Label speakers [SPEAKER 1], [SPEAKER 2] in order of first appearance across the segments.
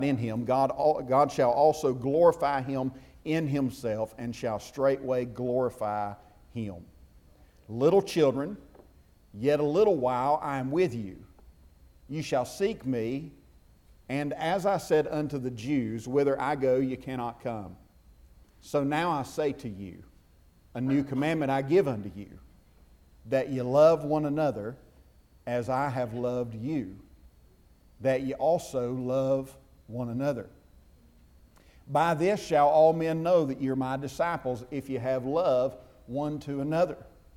[SPEAKER 1] in him, God shall also glorify him in himself, and shall straightway glorify him. Little children, yet a little while I am with you. You shall seek me, and as I said unto the Jews, whither I go you cannot come. So now I say to you, a new commandment I give unto you, that ye love one another as I have loved you, that ye also love one another. By this shall all men know that ye are my disciples, if ye have love one to another.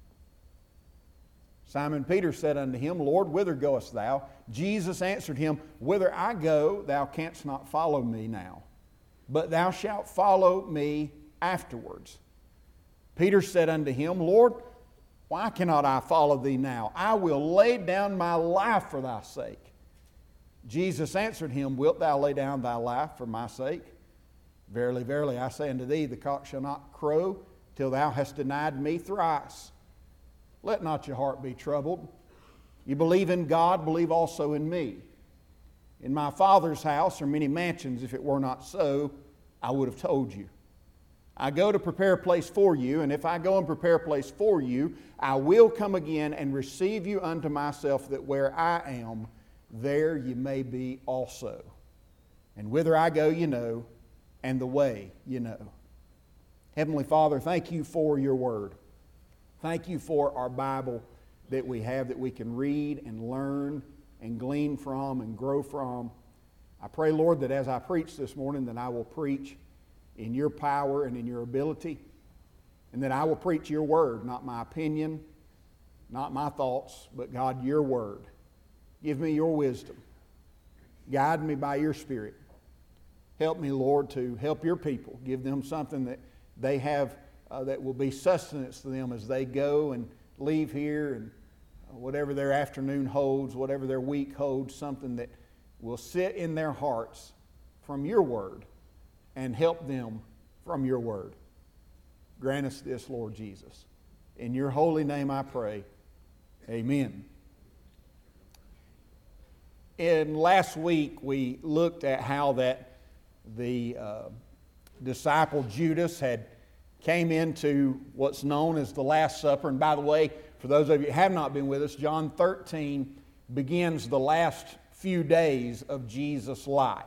[SPEAKER 1] Simon Peter said unto him, Lord, whither goest thou? Jesus answered him, Whither I go, thou canst not follow me now, but thou shalt follow me afterwards. Peter said unto him, Lord, why cannot I follow thee now? I will lay down my life for thy sake. Jesus answered him, Wilt thou lay down thy life for my sake? Verily, verily, I say unto thee, the cock shall not crow till thou hast denied me thrice. Let not your heart be troubled. You believe in God, believe also in me. In my Father's house are many mansions. If it were not so, I would have told you. I go to prepare a place for you, and if I go and prepare a place for you, I will come again and receive you unto myself, that where I am, there you may be also. And whither I go you know, and the way you know. Heavenly Father, thank you for your word. Thank you for our Bible that we have, that we can read and learn and glean from and grow from. I pray, Lord, that as I preach this morning, that I will preach in your power and in your ability, and that I will preach your word, not my opinion, not my thoughts, but God, your word. Give me your wisdom. Guide me by your Spirit. Help me, Lord, to help your people. Give them something that they have that will be sustenance to them as they go and leave here, and whatever their afternoon holds, whatever their week holds, something that will sit in their hearts from your word and help them from your word. Grant us this, Lord Jesus. In your holy name I pray. Amen. In last week we looked at how that the disciple Judas had came into what's known as the Last Supper. And by the way, for those of you who have not been with us, John 13 begins the last few days of Jesus' life.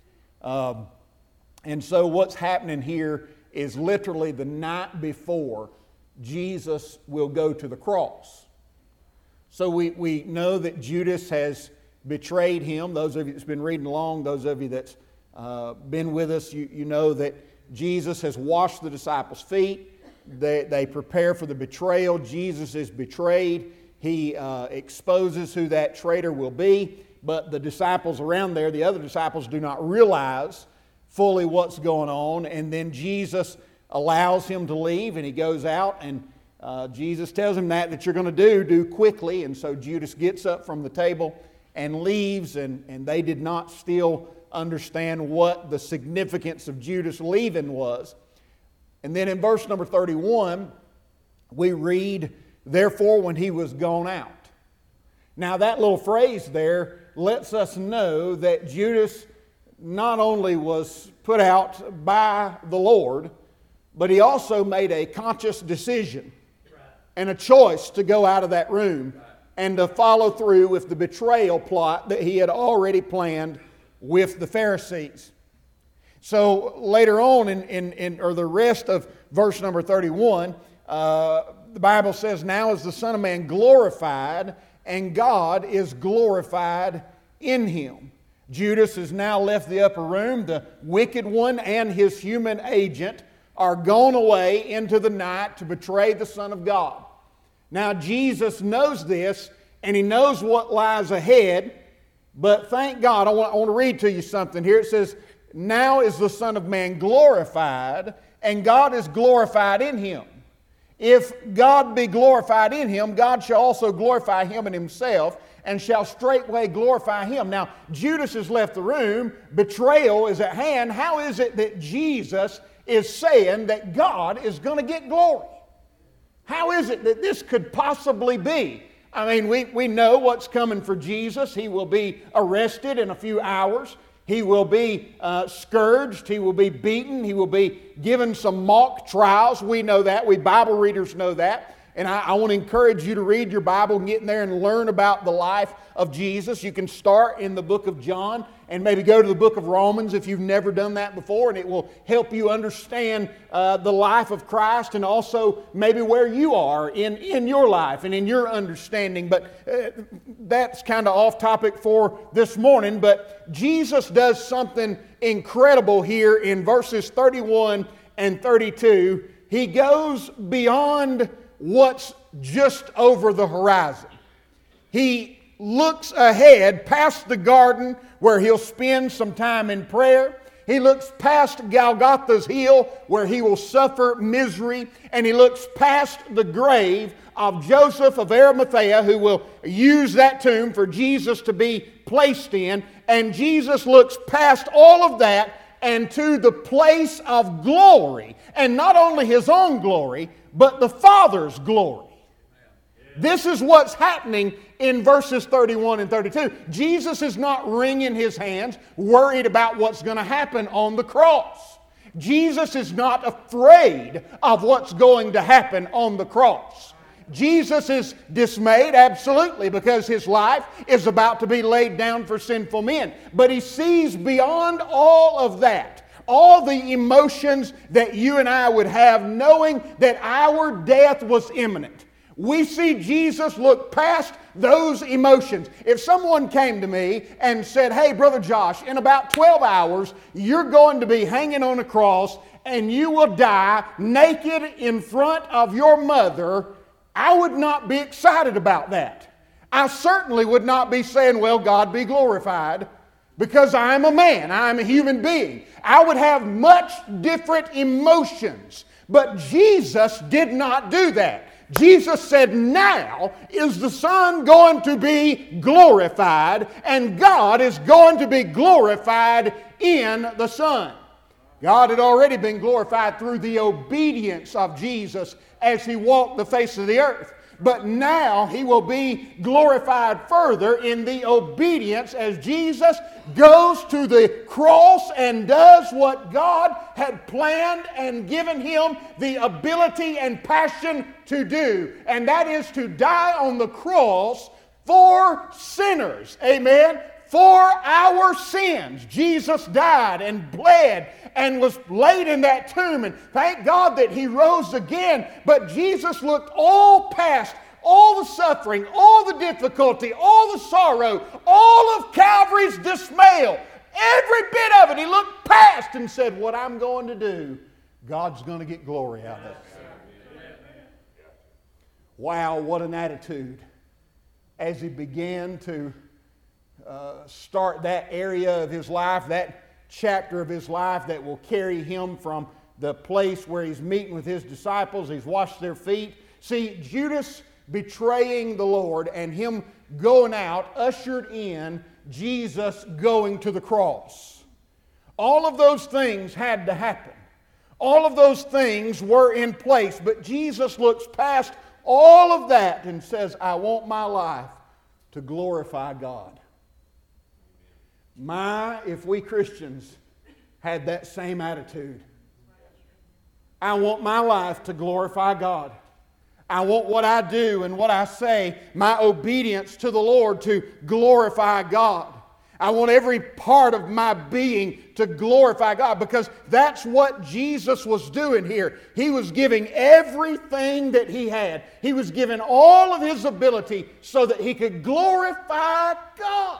[SPEAKER 1] And so what's happening here is literally the night before Jesus will go to the cross. So we know that Judas has betrayed him. Those of you that's been reading along, those of you that's been with us, you know that Jesus has washed the disciples' feet. They prepare for the betrayal. Jesus is betrayed. He exposes who that traitor will be. But the disciples around there, the other disciples, do not realize fully what's going on. And then Jesus allows him to leave, and he goes out, and Jesus tells him that you're going to do quickly. And so Judas gets up from the table and leaves, and they did not still understand what the significance of Judas leaving was. And then in verse number 31, we read, therefore when he was gone out. Now that little phrase there lets us know that Judas not only was put out by the Lord, but he also made a conscious decision and a choice to go out of that room and to follow through with the betrayal plot that he had already planned with the Pharisees. So later on in the rest of verse number 31, the Bible says, now is the Son of Man glorified, and God is glorified in him. Judas has now left the upper room. The wicked one and his human agent are gone away into the night to betray the Son of God. Now Jesus knows this, and he knows what lies ahead. But thank God, I want to read to you something here. It says, now is the Son of Man glorified, and God is glorified in him. If God be glorified in him, God shall also glorify him in himself, and shall straightway glorify him. Now, Judas has left the room. Betrayal is at hand. How is it that Jesus is saying that God is going to get glory? How is it that this could possibly be? I mean, we know what's coming for Jesus. He will be arrested in a few hours. He will be scourged. He will be beaten. He will be given some mock trials. We know that. We Bible readers know that. And I want to encourage you to read your Bible and get in there and learn about the life of Jesus. You can start in the book of John and maybe go to the book of Romans if you've never done that before, and it will help you understand the life of Christ and also maybe where you are in your life and in your understanding. But that's kind of off topic for this morning. But Jesus does something incredible here in verses 31 and 32. He goes beyond what's just over the horizon. He looks ahead past the garden where he'll spend some time in prayer. He looks past Golgotha's hill where he will suffer misery. And he looks past the grave of Joseph of Arimathea, who will use that tomb for Jesus to be placed in. And Jesus looks past all of that and to the place of glory. And not only his own glory, but the Father's glory. This is what's happening in verses 31 and 32. Jesus is not wringing his hands, worried about what's going to happen on the cross. Jesus is not afraid of what's going to happen on the cross. Jesus is dismayed, absolutely, because his life is about to be laid down for sinful men. But he sees beyond all of that. All the emotions that you and I would have knowing that our death was imminent. We see Jesus look past those emotions. If someone came to me and said, "Hey, Brother Josh, in about 12 hours, you're going to be hanging on a cross and you will die naked in front of your mother," I would not be excited about that. I certainly would not be saying, "Well, God be glorified," because I'm a man, I'm a human being. I would have much different emotions. But Jesus did not do that. Jesus said, now is the Son going to be glorified, and God is going to be glorified in the Son. God had already been glorified through the obedience of Jesus as he walked the face of the earth. But now he will be glorified further in the obedience as Jesus goes to the cross and does what God had planned and given him the ability and passion to do. And that is to die on the cross for sinners. Amen. For our sins. Jesus died and bled and was laid in that tomb. And thank God that he rose again. But Jesus looked all past all the suffering, all the difficulty, all the sorrow, all of Calvary's dismay, every bit of it. He looked past and said, what I'm going to do, God's going to get glory out of it. Wow, what an attitude as he began to start that area of his life, that chapter of his life that will carry him from the place where he's meeting with his disciples. He's washed their feet. See, Judas betraying the Lord and him going out ushered in Jesus going to the cross. All of those things had to happen. All of those things were in place, but Jesus looks past all of that and says, I want my life to glorify God. If we Christians had that same attitude. I want my life to glorify God. I want what I do and what I say, my obedience to the Lord, to glorify God. I want every part of my being to glorify God, because that's what Jesus was doing here. He was giving everything that he had. He was giving all of his ability so that he could glorify God.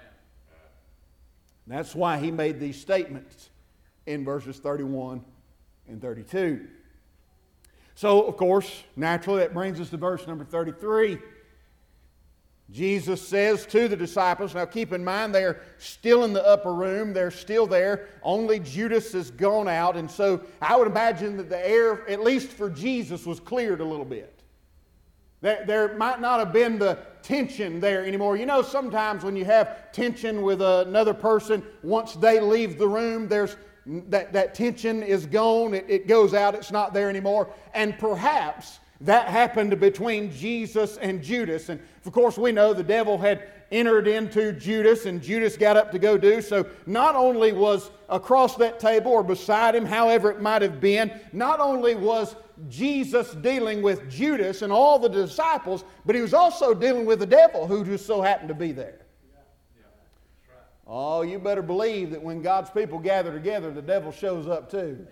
[SPEAKER 1] That's why he made these statements in verses 31 and 32. So, of course, naturally, that brings us to verse number 33. Jesus says to the disciples, now keep in mind they're still in the upper room, they're still there, only Judas has gone out, and so I would imagine that the air, at least for Jesus, was cleared a little bit. There might not have been the tension there anymore. You know, sometimes when you have tension with another person, once they leave the room, there's that tension is gone, it goes out, it's not there anymore. And perhaps that happened between Jesus and Judas. And of course we know the devil had entered into Judas, and Judas got up to go do. So not only was across that table or beside him, however it might have been, not only was Jesus dealing with Judas and all the disciples, but he was also dealing with the devil who just so happened to be there. Oh, you better believe that when God's people gather together, the devil shows up too.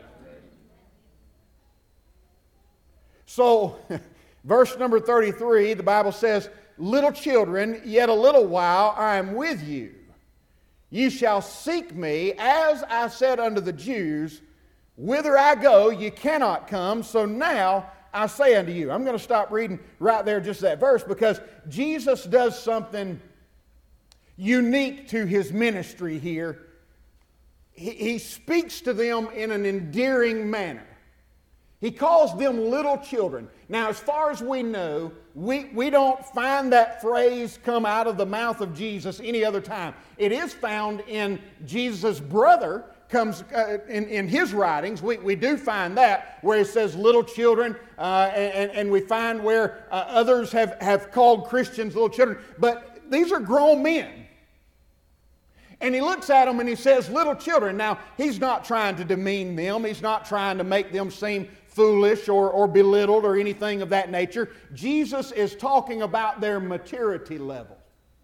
[SPEAKER 1] So, verse number 33, the Bible says, "Little children, yet a little while I am with you. Ye shall seek me, as I said unto the Jews, whither I go, ye cannot come. So now I say unto you." I'm going to stop reading right there, just that verse, because Jesus does something unique to his ministry here. He speaks to them in an endearing manner. He calls them little children. Now, as far as we know, we don't find that phrase come out of the mouth of Jesus any other time. It is found in Jesus' brother, comes in his writings. We do find that, where it says little children, and we find where others have called Christians little children. But these are grown men. And he looks at them and he says, little children. Now, he's not trying to demean them. He's not trying to make them seem foolish or belittled or anything of that nature. Jesus is talking about their maturity level.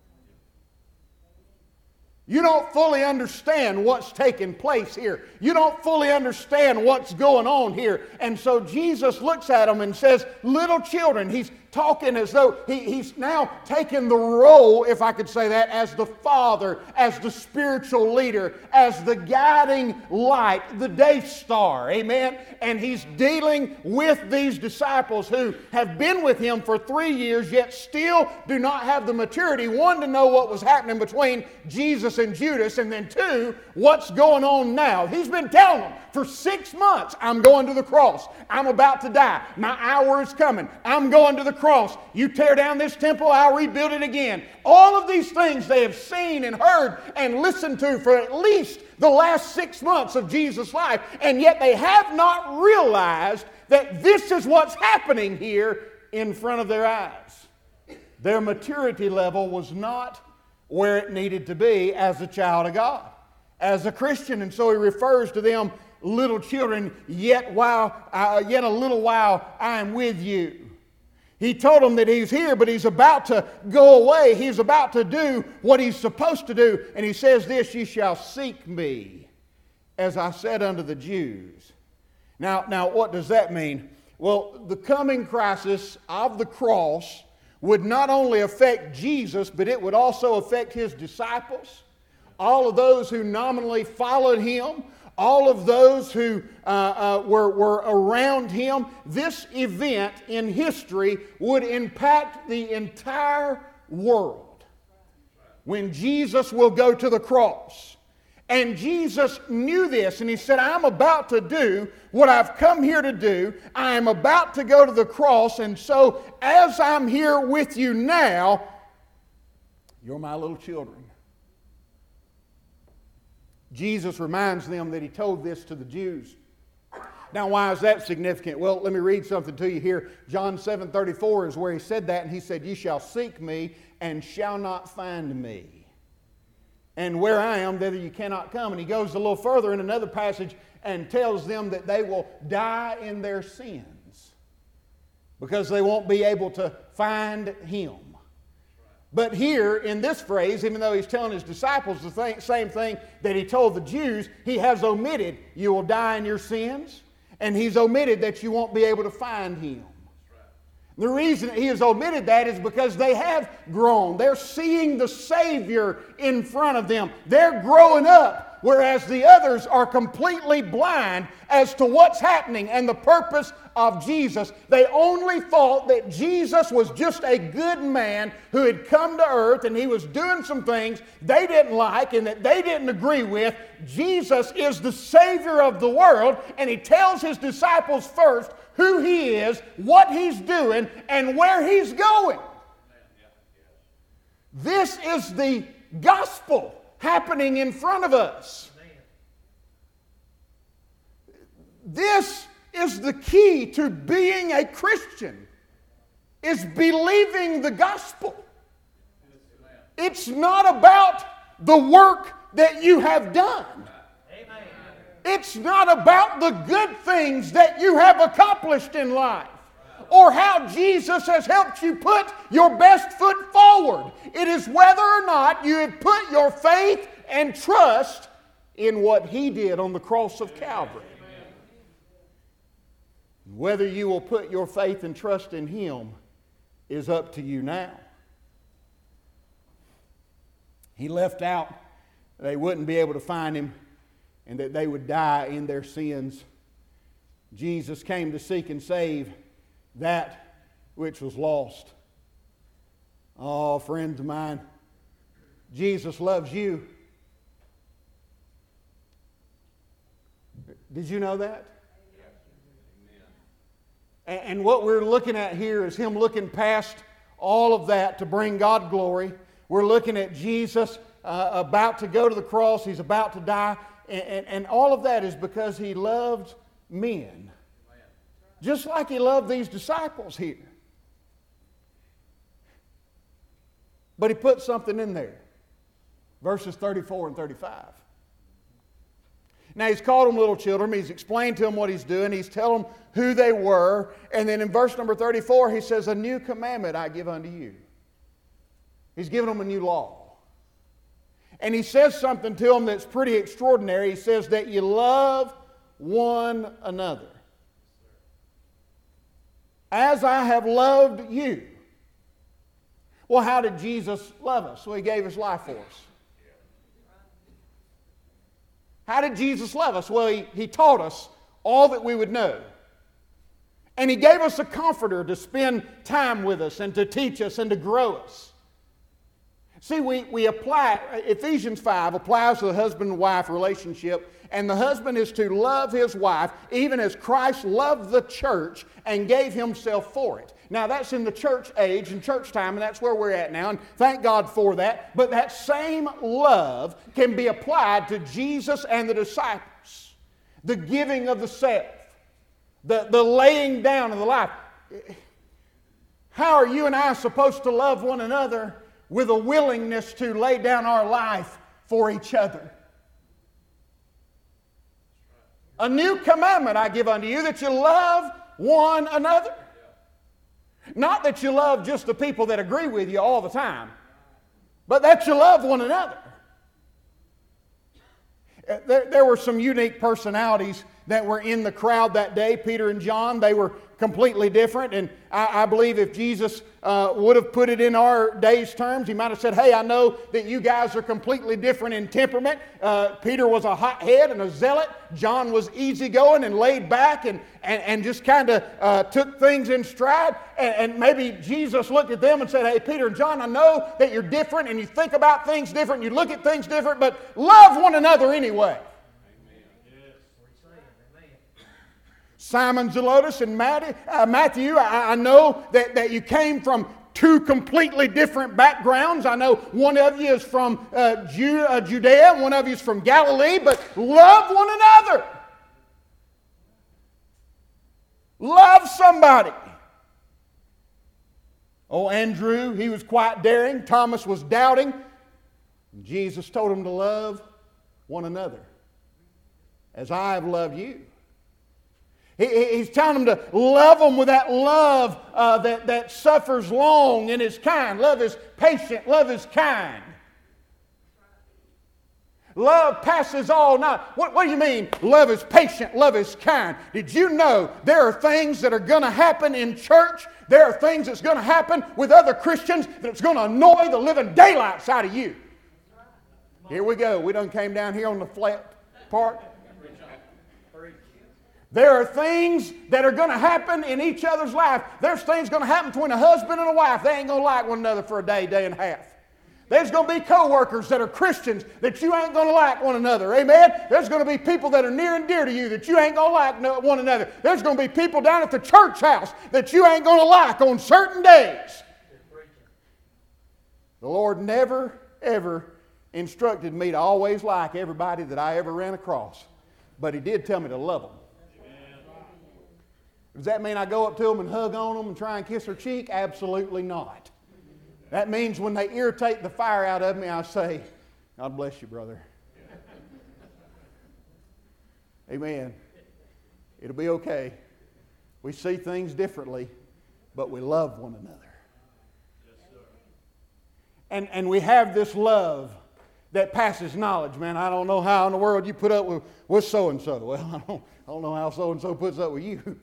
[SPEAKER 1] You don't fully understand what's taking place here. You don't fully understand what's going on here. And so Jesus looks at them and says, little children. He's talking as though he's now taken the role, if I could say that, as the father, as the spiritual leader, as the guiding light, the day star. Amen? And he's dealing with these disciples who have been with him for 3 years, yet still do not have the maturity, one, to know what was happening between Jesus and Judas, and then two, what's going on now. He's been telling them for 6 months, I'm going to the cross. I'm about to die. My hour is coming. I'm going to the cross. You tear down this temple, I'll rebuild it again. All of these things they have seen and heard and listened to for at least the last 6 months of Jesus' life, and yet they have not realized that this is what's happening here in front of their eyes. Their maturity level was not where it needed to be as a child of God, as a Christian. And so he refers to them, little children, yet a little while I am with you. He told them that he's here, but he's about to go away. He's about to do what he's supposed to do. And he says this, ye shall seek me, as I said unto the Jews. Now, what does that mean? Well, the coming crisis of the cross would not only affect Jesus, but it would also affect his disciples, all of those who nominally followed him, all of those who were around him. This event in history would impact the entire world when Jesus will go to the cross. And Jesus knew this, and he said, I'm about to do what I've come here to do. I am about to go to the cross, and so as I'm here with you now, you're my little children. Jesus reminds them that he told this to the Jews. Now, why is that significant? Well, let me read something to you here. John 7:34 is where he said that, and he said, ye shall seek me and shall not find me. And where I am, thither you cannot come. And he goes a little further in another passage and tells them that they will die in their sins because they won't be able to find him. But here in this phrase, even though he's telling his disciples the same thing that he told the Jews, he has omitted, you will die in your sins, and he's omitted that you won't be able to find him. The reason he has omitted that is because they have grown. They're seeing the Savior in front of them. They're growing up, whereas the others are completely blind as to what's happening and the purpose of Jesus. They only thought that Jesus was just a good man who had come to earth and he was doing some things they didn't like and that they didn't agree with. Jesus is the Savior of the world, and he tells his disciples first who he is, what he's doing, and where he's going. This is the gospel happening in front of us. This is the key to being a Christian, is believing the gospel. It's not about the work that you have done. It's not about the good things that you have accomplished in life or how Jesus has helped you put your best foot forward. It is whether or not you have put your faith and trust in what He did on the cross of Calvary. Whether you will put your faith and trust in Him is up to you now. He left out they wouldn't be able to find Him and that they would die in their sins. Jesus came to seek and save that which was lost. Oh, friends of mine, Jesus loves you. Did you know that? And what we're looking at here is Him looking past all of that to bring God glory. We're looking at Jesus about to go to the cross. He's about to die. And all of that is because He loved men. Just like He loved these disciples here. But He put something in there. Verses 34 and 35. Now He's called them little children. He's explained to them what He's doing. He's telling them who they were. And then in verse number 34 He says, "A new commandment I give unto you." He's given them a new law. And He says something to them that's pretty extraordinary. He says that you love one another as I have loved you. Well, how did Jesus love us? Well, He gave His life for us. How did Jesus love us? Well, He taught us all that we would know. And He gave us a comforter to spend time with us and to teach us and to grow us. See, we apply, Ephesians 5 applies to the husband and wife relationship, and the husband is to love his wife even as Christ loved the church and gave Himself for it. Now, that's in the church age and church time, and that's where we're at now, and thank God for that. But that same love can be applied to Jesus and the disciples. The giving of the self, the laying down of the life. How are you and I supposed to love one another with a willingness to lay down our life for each other? A new commandment I give unto you, that you love one another. Not that you love just the people that agree with you all the time, but that you love one another. There were some unique personalities that were in the crowd that day. Peter and John, they were completely different. And I believe if Jesus would have put it in our day's terms, He might have said, "Hey, I know that you guys are completely different in temperament." Peter was a hothead and a zealot. John was easygoing and laid back and just kind of took things in stride. And maybe Jesus looked at them and said, "Hey, Peter and John, I know that you're different and you think about things different, you look at things different, but love one another anyway." Simon Zelotes and Matthew, I know that you came from two completely different backgrounds. I know one of you is from Judea, one of you is from Galilee, but love one another. Love somebody. Oh, Andrew, he was quite daring. Thomas was doubting. Jesus told him to love one another as I have loved you. He's telling them to love them with that love that suffers long and is kind. Love is patient. Love is kind. Love passes all knowledge. What do you mean love is patient, love is kind? Did you know there are things that are going to happen in church? There are things that's going to happen with other Christians that's going to annoy the living daylights out of you. Here we go. We done came down here on the flat part. There are things that are going to happen in each other's life. There's things going to happen between a husband and a wife. They ain't going to like one another for a day, day and a half. There's going to be co-workers that are Christians that you ain't going to like one another. Amen? There's going to be people that are near and dear to you that you ain't going to like one another. There's going to be people down at the church house that you ain't going to like on certain days. The Lord never, ever instructed me to always like everybody that I ever ran across. But He did tell me to love them. Does that mean I go up to them and hug on them and try and kiss their cheek? Absolutely not. That means when they irritate the fire out of me, I say, God bless you, brother. Amen. It'll be okay. We see things differently, but we love one another. And we have this love that passes knowledge. Man, I don't know how in the world you put up with so-and-so. Well, I don't know how so-and-so puts up with you.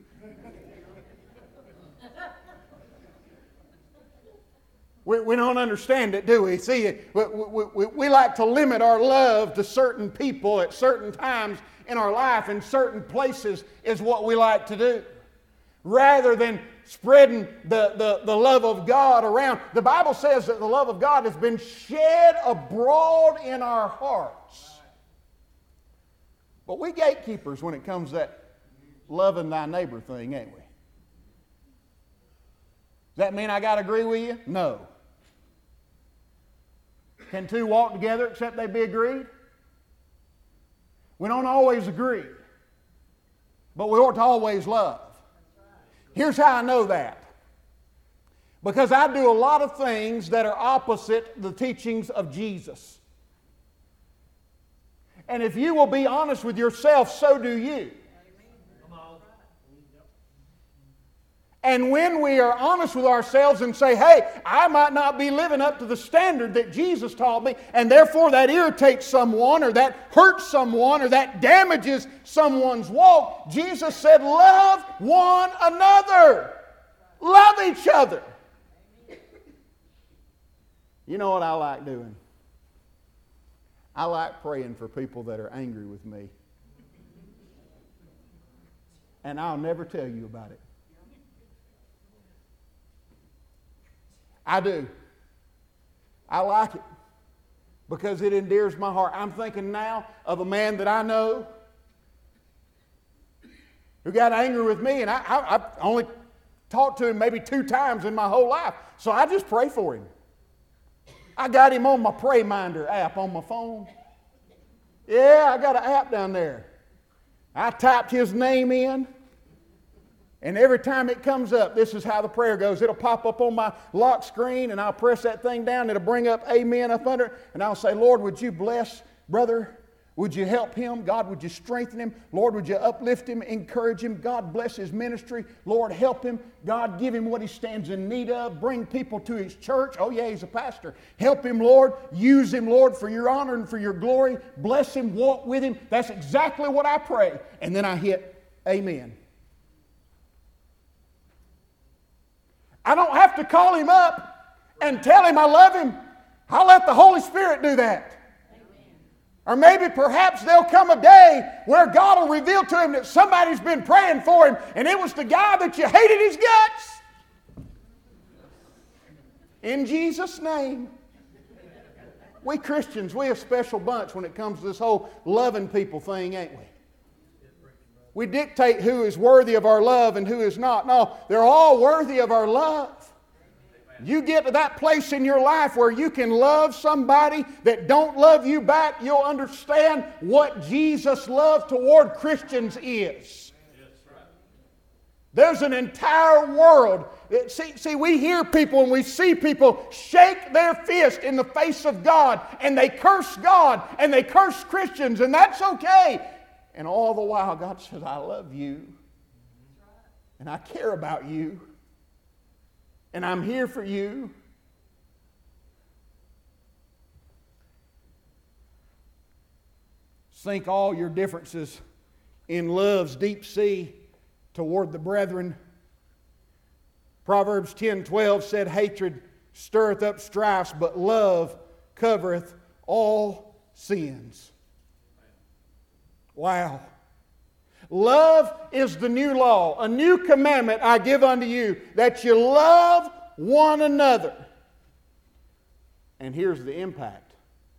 [SPEAKER 1] We don't understand it, do we? See, we like to limit our love to certain people at certain times in our life, and certain places is what we like to do. Rather than spreading the love of God around. The Bible says that the love of God has been shed abroad in our hearts. But we gatekeepers when it comes to that loving thy neighbor thing, ain't we? Does that mean I got to agree with you? No. Can two walk together except they be agreed? We don't always agree. But we ought to always love. Here's how I know that. Because I do a lot of things that are opposite the teachings of Jesus. And if you will be honest with yourself, so do you. And when we are honest with ourselves and say, hey, I might not be living up to the standard that Jesus taught me, and therefore that irritates someone, or that hurts someone, or that damages someone's walk, Jesus said, love one another. Love each other. You know what I like doing? I like praying for people that are angry with me. And I'll never tell you about it. I do. I like it because it endears my heart. I'm thinking now of a man that I know who got angry with me, and I only talked to him maybe 2 times in my whole life. So I just pray for him. I got him on my Pray Minder app on my phone. Yeah, I got an app down there. I typed his name in. And every time it comes up, this is how the prayer goes. It'll pop up on my lock screen, and I'll press that thing down. It'll bring up amen up under it. And I'll say, Lord, would you bless brother? Would you help him? God, would you strengthen him? Lord, would you uplift him, encourage him? God, bless his ministry. Lord, help him. God, give him what he stands in need of. Bring people to his church. Oh, yeah, he's a pastor. Help him, Lord. Use him, Lord, for your honor and for your glory. Bless him. Walk with him. That's exactly what I pray. And then I hit amen. I don't have to call him up and tell him I love him. I'll let the Holy Spirit do that. Amen. Or maybe perhaps there'll come a day where God will reveal to him that somebody's been praying for him, and it was the guy that you hated his guts. In Jesus' name. We Christians, we're a special bunch when it comes to this whole loving people thing, ain't we? We dictate who is worthy of our love and who is not. No, they're all worthy of our love. You get to that place in your life where you can love somebody that don't love you back, you'll understand what Jesus' love toward Christians is. There's an entire world. See, we hear people and we see people shake their fist in the face of God, and they curse God and they curse Christians, and that's okay. And all the while, God says, I love you, and I care about you, and I'm here for you. Sink all your differences in love's deep sea toward the brethren. Proverbs 10:12 said, hatred stirreth up strifes, but love covereth all sins. Wow. Love is the new law. A new commandment I give unto you, that you love one another. And here's the impact.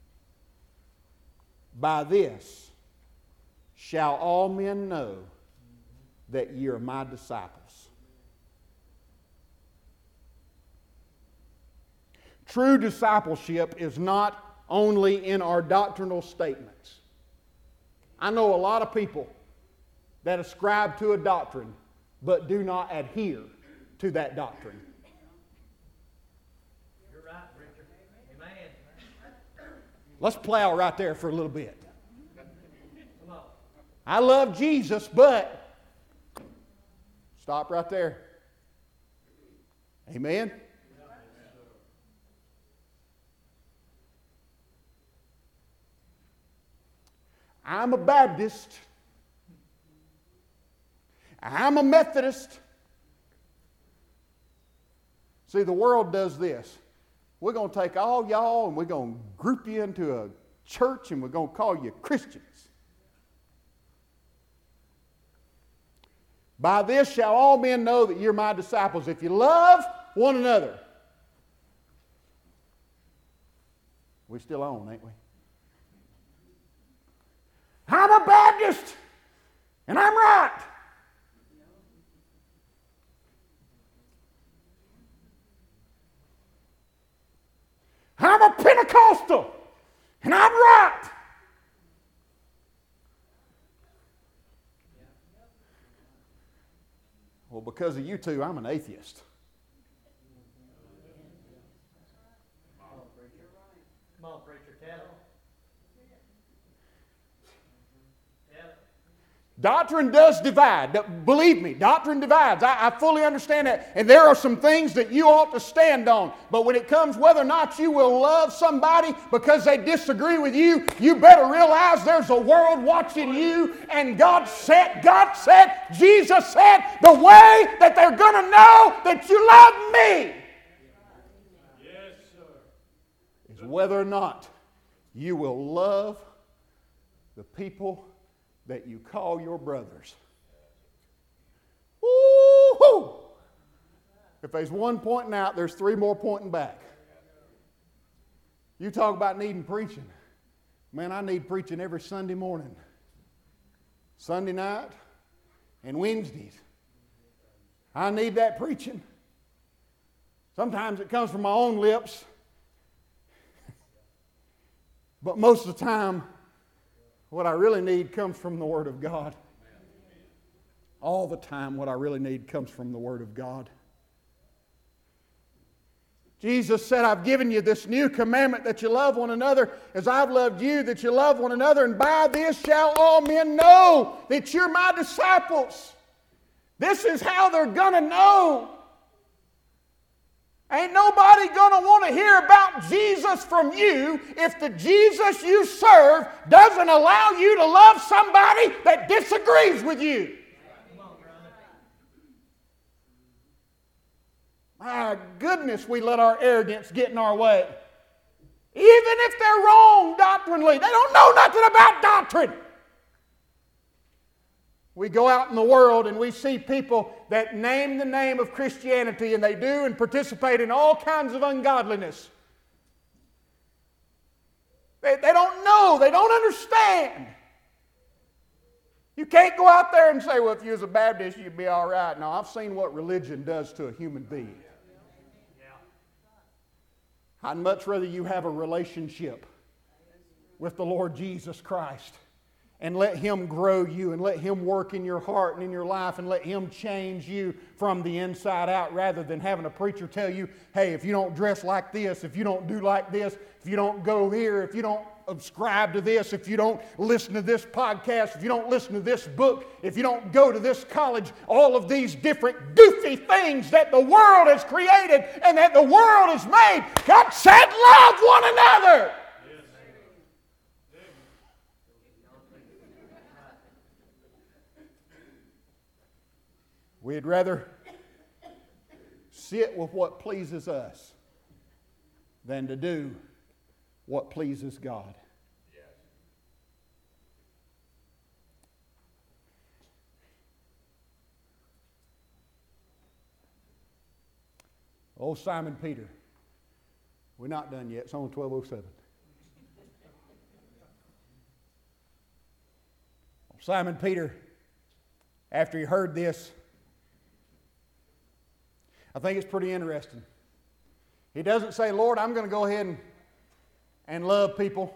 [SPEAKER 1] By this shall all men know that ye are my disciples. True discipleship is not only in our doctrinal statements. I know a lot of people that ascribe to a doctrine but do not adhere to that doctrine.
[SPEAKER 2] You're right.
[SPEAKER 1] Let's plow right there for a little bit. I love Jesus, but stop right there. Amen? I'm a Baptist. I'm a Methodist. See, the world does this. We're going to take all y'all and we're going to group you into a church and we're going to call you Christians. By this shall all men know that you're my disciples, if you love one another. We're still on, ain't we? I'm a Baptist, and I'm right. I'm a Pentecostal, and I'm right. Well, because of you two, I'm an atheist.
[SPEAKER 2] Come on, preacher, tell them.
[SPEAKER 1] Doctrine does divide. Believe me, doctrine divides. I fully understand that. And there are some things that you ought to stand on. But when it comes whether or not you will love somebody because they disagree with you, you better realize there's a world watching you. And God said, Jesus said, the way that they're going to know that you love me is whether or not you will love the people that you call your brothers. Woo-hoo! If there's one pointing out, there's three more pointing back. You talk about needing preaching. Man, I need preaching every Sunday morning, Sunday night, and Wednesdays. I need that preaching. Sometimes it comes from my own lips, but most of the time, what I really need comes from the Word of God. All the time, what I really need comes from the Word of God. Jesus said, I've given you this new commandment that you love one another as I've loved you, that you love one another, and by this shall all men know that you're my disciples. This is how they're going to know. Ain't nobody going to want to hear about Jesus from you if the Jesus you serve doesn't allow you to love somebody that disagrees with you. My goodness, we let our arrogance get in our way. Even if they're wrong doctrinally, they don't know nothing about doctrine. We go out in the world and we see people that name the name of Christianity, and they do and participate in all kinds of ungodliness. They don't know. They don't understand. You can't go out there and say, well, if you was a Baptist, you'd be all right. No, I've seen what religion does to a human being. I'd much rather you have a relationship with the Lord Jesus Christ and let Him grow you and let Him work in your heart and in your life and let Him change you from the inside out, rather than having a preacher tell you, hey, if you don't dress like this, if you don't do like this, if you don't go here, if you don't subscribe to this, if you don't listen to this podcast, if you don't listen to this book, if you don't go to this college, all of these different goofy things that the world has created and that the world has made. God said, love one another. We'd rather sit with what pleases us than to do what pleases God. Old Simon Peter. We're not done yet. It's only 12:07. Simon Peter, after he heard this, I think it's pretty interesting. He doesn't say, Lord, I'm going to go ahead and love people.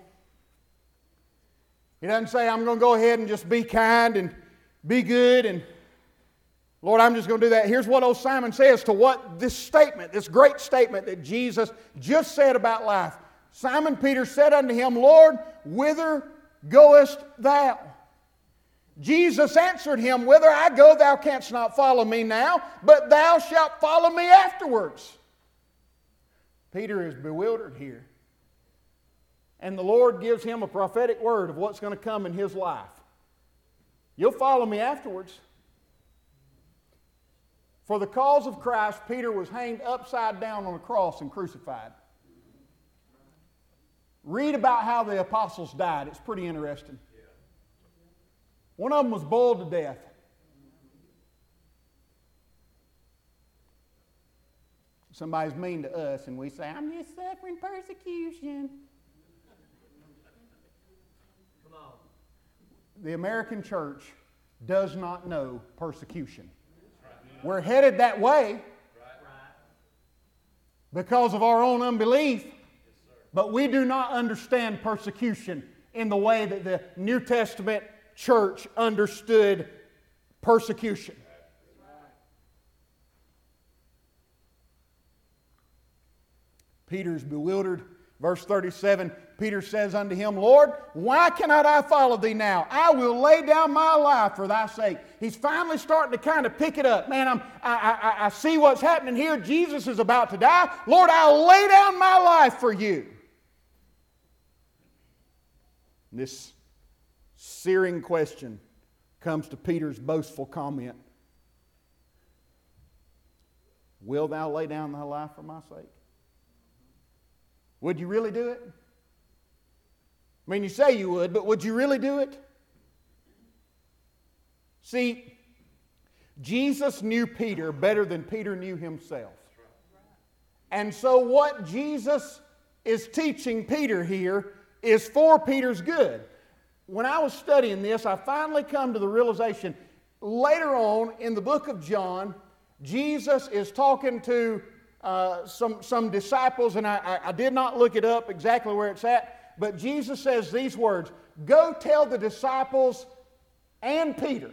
[SPEAKER 1] He doesn't say, I'm going to go ahead and just be kind and be good and Lord, I'm just going to do that. Here's what old Simon says to what this statement, this great statement that Jesus just said about life. Simon Peter said unto him, Lord, whither goest thou? Jesus answered him, Whither I go, thou canst not follow me now, but thou shalt follow me afterwards. Peter is bewildered here. And the Lord gives him a prophetic word of what's going to come in his life. You'll follow me afterwards. For the cause of Christ, Peter was hanged upside down on a cross and crucified. Read about how the apostles died. It's pretty interesting. One of them was boiled to death. Somebody's mean to us and we say, I'm just suffering persecution.
[SPEAKER 2] Come on.
[SPEAKER 1] The American church does not know persecution. We're headed that way because of our own unbelief, but we do not understand persecution in the way that the New Testament church understood persecution. Peter's bewildered. Verse 37, Peter says unto him, Lord, why cannot I follow thee now? I will lay down my life for thy sake. He's finally starting to kind of pick it up. Man, I see what's happening here. Jesus is about to die. Lord, I'll lay down my life for you. This searing question comes to Peter's boastful comment. Will thou lay down thy life for my sake? Would you really do it? I mean, you say you would, but would you really do it? See, Jesus knew Peter better than Peter knew himself. And so what Jesus is teaching Peter here is for Peter's good. When I was studying this, I finally come to the realization, later on in the book of John, Jesus is talking to some disciples, and I did not look it up exactly where it's at, but Jesus says these words, Go tell the disciples and Peter.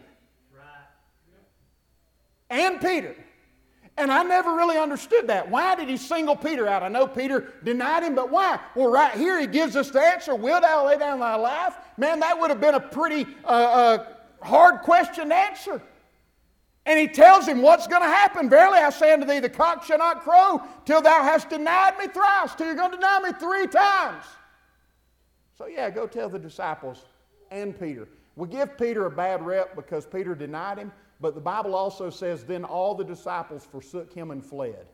[SPEAKER 1] And Peter. And I never really understood that. Why did he single Peter out? I know Peter denied him, but why? Well, right here he gives us the answer, Will thou lay down thy life? Man, that would have been a pretty hard question to answer. And he tells him what's going to happen. Verily I say unto thee, the cock shall not crow till thou hast denied me thrice, till you're going to deny me 3 times. So yeah, go tell the disciples and Peter. We give Peter a bad rep because Peter denied him, but the Bible also says, then all the disciples forsook him and fled.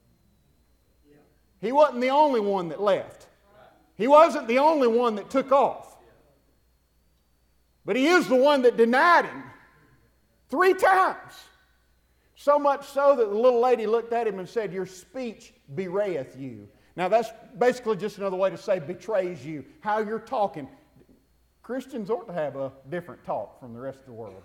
[SPEAKER 1] He wasn't the only one that left. He wasn't the only one that took off. But he is the one that denied him 3 times. So much so that the little lady looked at him and said, Your speech bewrayeth you. Now that's basically just another way to say betrays you. How you're talking. Christians ought to have a different talk from the rest of the world.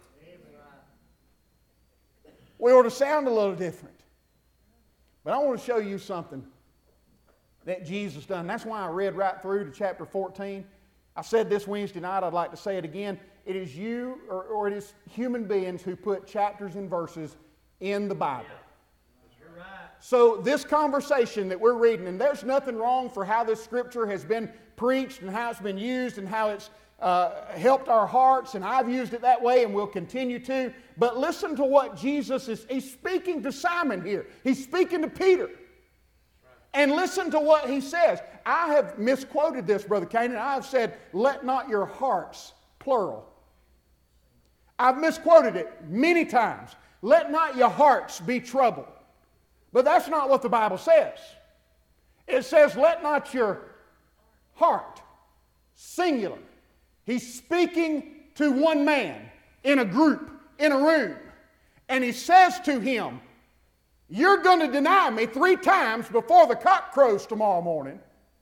[SPEAKER 1] We ought to sound a little different. But I want to show you something that Jesus done. That's why I read right through to chapter 14. I said this Wednesday night, I'd like to say it again. It is you or it is human beings who put chapters and verses in the Bible.
[SPEAKER 2] Right.
[SPEAKER 1] So this conversation that we're reading, and there's nothing wrong for how this scripture has been preached and how it's been used and how it's helped our hearts, and I've used it that way and will continue to. But listen to what Jesus is. He's speaking to Simon here. He's speaking to Peter. And listen to what he says. I have misquoted this, Brother Canaan. I have said, let not your hearts, plural. I've misquoted it many times. Let not your hearts be troubled. But that's not what the Bible says. It says, let not your heart, singular. He's speaking to one man in a group, in a room. And he says to him, you're going to deny me 3 times before the cock crows tomorrow morning.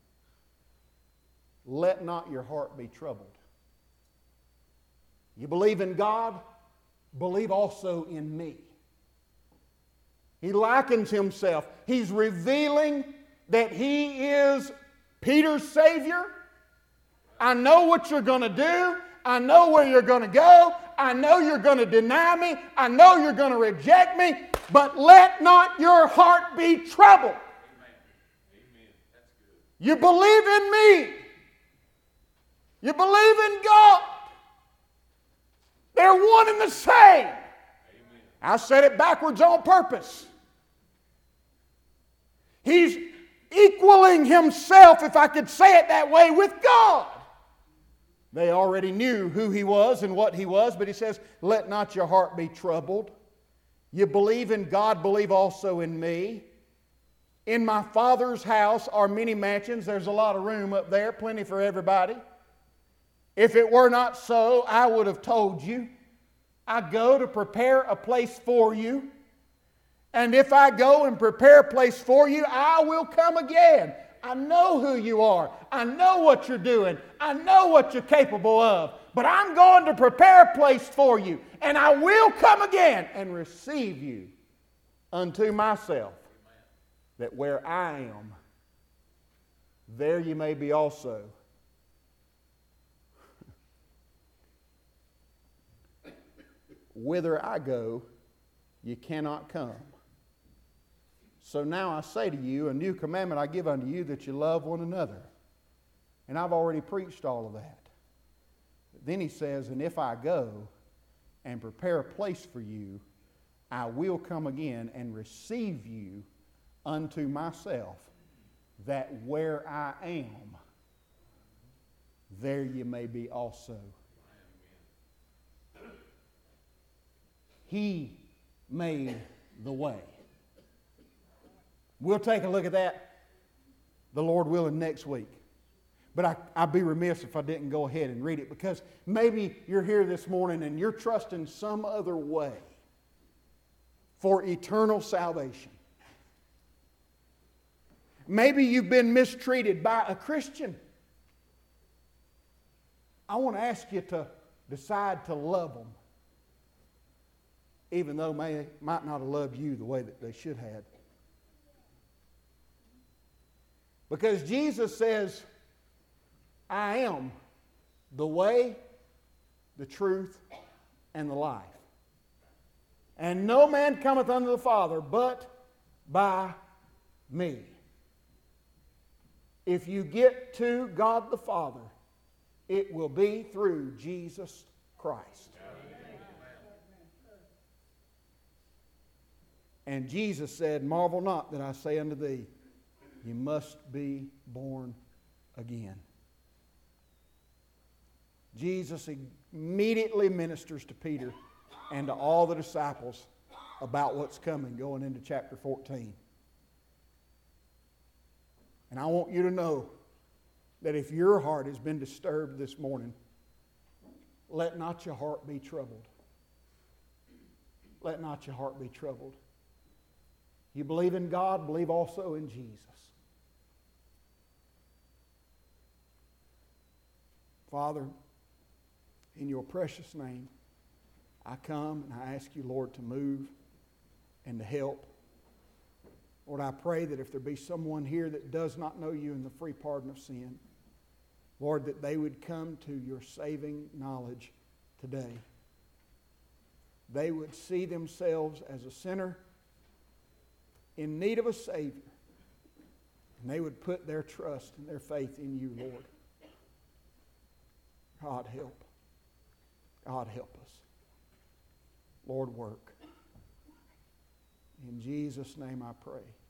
[SPEAKER 1] Let not your heart be troubled. You believe in God, believe also in me. He likens himself. He's revealing that he is Peter's Savior. I know what you're going to do. I know where you're going to go. I know you're going to deny me. I know you're going to reject me. But let not your heart be troubled.
[SPEAKER 3] Amen. Amen. That's good.
[SPEAKER 1] You believe in me. You believe in God. They're one and the same. Amen. I said it backwards on purpose. He's equaling himself, if I could say it that way, with God. They already knew who he was and what he was, but he says, let not your heart be troubled. You believe in God, believe also in me. In my Father's house are many mansions. There's a lot of room up there, plenty for everybody. If it were not so, I would have told you. I go to prepare a place for you. And if I go and prepare a place for you, I will come again. I know who you are. I know what you're doing. I know what you're capable of. But I'm going to prepare a place for you. And I will come again and receive you unto myself, that where I am, there you may be also. Whither I go, you cannot come. So now I say to you, a new commandment I give unto you, that you love one another. And I've already preached all of that. But then he says, and if I go and prepare a place for you, I will come again and receive you unto myself, that where I am, there you may be also. He made the way. We'll take a look at that, the Lord willing, next week. But I'd be remiss if I didn't go ahead and read it, because maybe you're here this morning and you're trusting some other way for eternal salvation. Maybe you've been mistreated by a Christian. I want to ask you to decide to love them, even though they might not have loved you the way that they should have. Because Jesus says, I am the way, the truth, and the life. And no man cometh unto the Father but by me. If you get to God the Father, it will be through Jesus Christ. And Jesus said, marvel not that I say unto thee, you must be born again. Jesus immediately ministers to Peter and to all the disciples about what's coming going into chapter 14. And I want you to know that if your heart has been disturbed this morning, let not your heart be troubled. Let not your heart be troubled. You believe in God, believe also in Jesus. Father, in your precious name, I come and I ask you, Lord, to move and to help. Lord, I pray that if there be someone here that does not know you in the free pardon of sin, Lord, that they would come to your saving knowledge today. They would see themselves as a sinner in need of a Savior, and they would put their trust and their faith in you, Lord. God help. God help us. Lord, work. In Jesus' name I pray.